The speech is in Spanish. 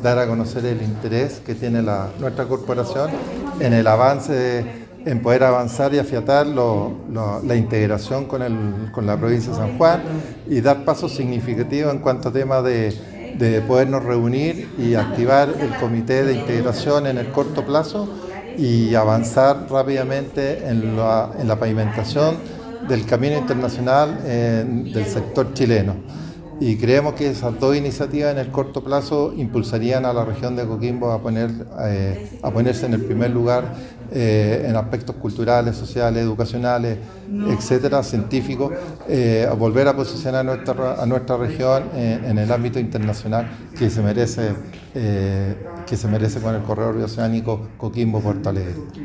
dar a conocer el interés que tiene nuestra corporación en el avance, en poder avanzar y afiatar la integración con la provincia de San Juan y dar pasos significativos en cuanto a temas de podernos reunir y activar el comité de integración en el corto plazo y avanzar rápidamente en la pavimentación del camino internacional del sector chileno. Y creemos que esas dos iniciativas en el corto plazo impulsarían a la región de Coquimbo a ponerse en el primer lugar en aspectos culturales, sociales, educacionales, etcétera, científicos, a volver a posicionar a nuestra región en el ámbito internacional que se merece con el corredor bioceánico Coquimbo-Puerto Alegre.